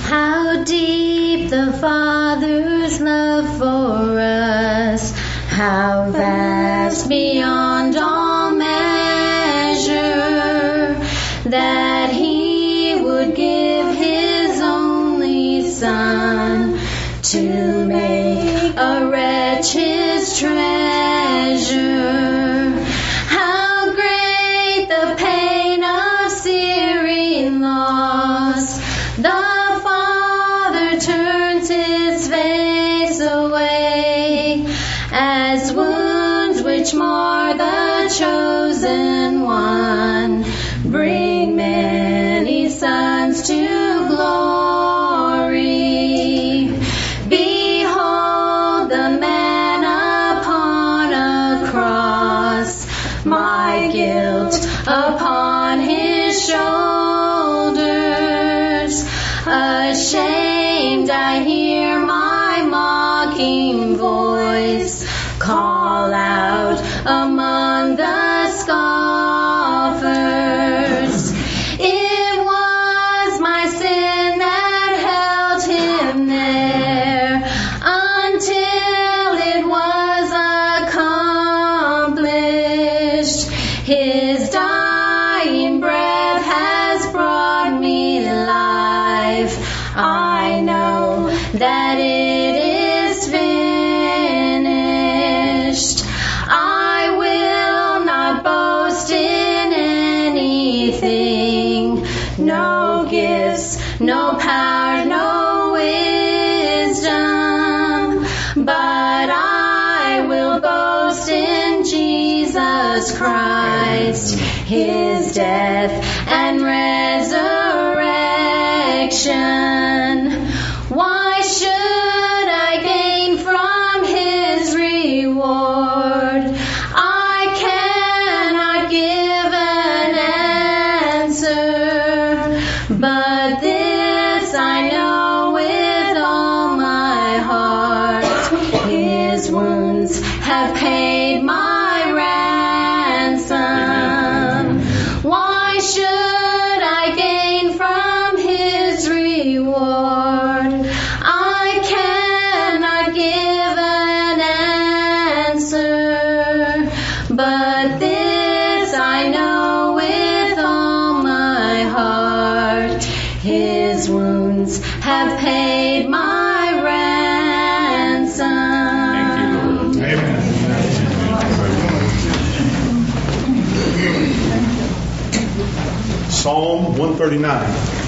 How deep the Father's love for us, how vast beyond all measure, that He would give His only Son to make a wretch His treasure. How great the pain of searing loss, the Father turns His face away, as wounds which mar the chosen one bring many sons to glory. Behold the man upon a cross, my guilt upon His shoulders. Ashamed I hear my mocking voice call out among the scoffers. It was my sin that held Him there until it was accomplished. His dying breath has brought me life. I know that it is finished. I will not boast in anything, no gifts, no power, no wisdom, but I will boast in Jesus Christ, His death and resurrection. Why should I gain from His reward? I cannot give an answer, but this I know with all my heart: His wounds have paid my ransom. Why should I gain from His reward? I cannot give an answer, but this I know with all my heart: His wounds have paid my ransom. Thank you, Lord. Amen. Psalm 139.